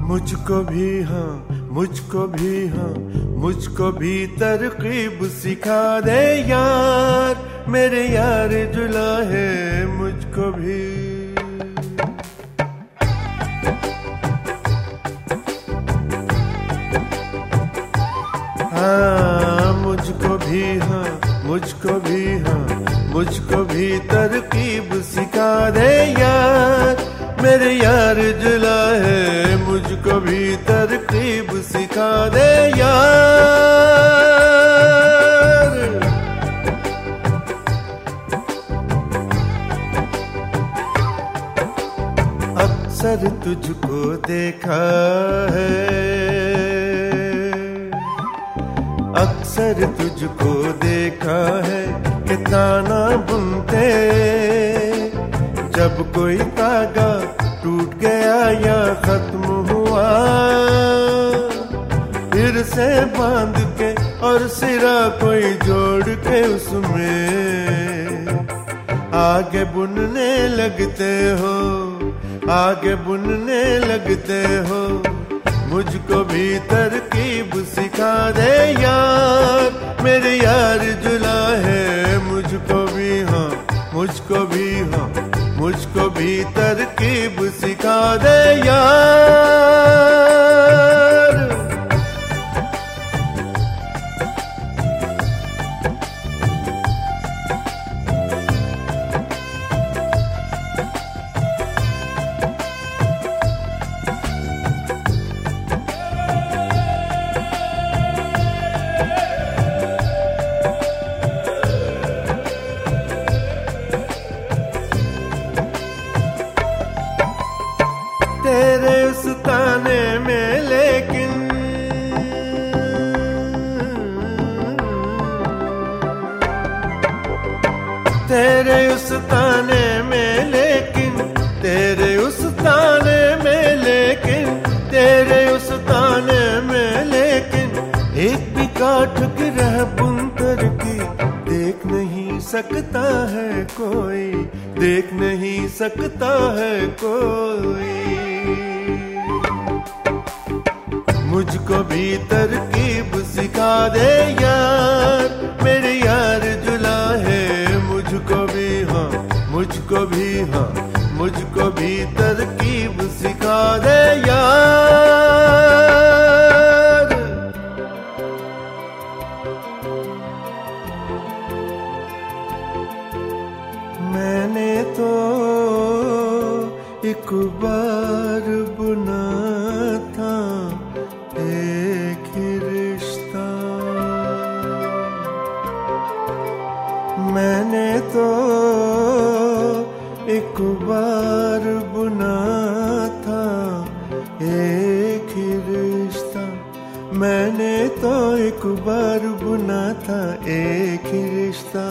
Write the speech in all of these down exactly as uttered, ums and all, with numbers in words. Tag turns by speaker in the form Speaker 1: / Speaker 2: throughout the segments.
Speaker 1: मुझको भी हाँ, मुझको भी हाँ, मुझको भी तरकीब सिखा दे यार, मेरे यार जुला है मुझको भी। हाँ मुझको भी हाँ, मुझको भी हाँ, मुझको भी तरकीब सिखा दे यार, मेरे यार जुला है मुझको भी तरकीब सिखा दे यार। अक्सर तुझको देखा है, अक्सर तुझको देखा है कि ताना बुनते, जब कोई धागा टूट गया या खत्म हुआ, फिर से बांध के और सिरा कोई जोड़ के उसमें आगे बुनने लगते हो, आगे बुनने लगते हो। मुझको भी तरकीब सिखा दे यार, मेरे यार जुला है मुझको भी हाँ, मुझको भी हाँ, मुझको भी तरकीब सिखा दे यार। तेरे उस ताने में लेकिन तेरे उस ताने में लेकिन तेरे उस ताने में लेकिन तेरे उस ताने में लेकिन एक भी काठ की रह बुनकर की देख नहीं सकता है कोई, देख नहीं सकता है कोई। मुझको भी तरकीब सिखा दे यार, मेरे यार जुला है मुझको भी हाँ, मुझको भी हाँ, मुझको भी तरकीब सिखा दे यार। मैंने तो एक बार बुना था एक ही रिश्ता, मैंने तो एक बार बुना था एक ही रिश्ता, मैंने तो एक बार बुना था एक ही रिश्ता,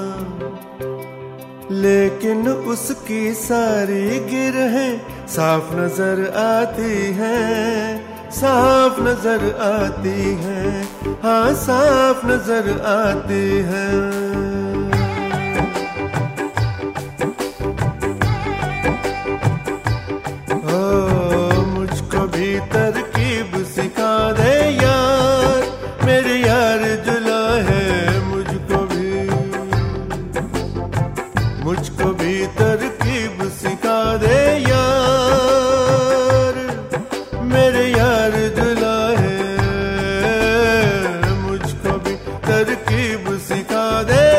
Speaker 1: लेकिन उसकी सारी गिरहें साफ नजर आती हैं, साफ नजर आती हैं, हाँ साफ नजर आती हैं। ओ मुझको भी तरकीब सिखा दे यार, मेरे यार जुला है मुझको भी, मुझको भी तरकीब सिखा दे यार, मेरे यार जुला है मुझको भी तरकीब सिखा दे।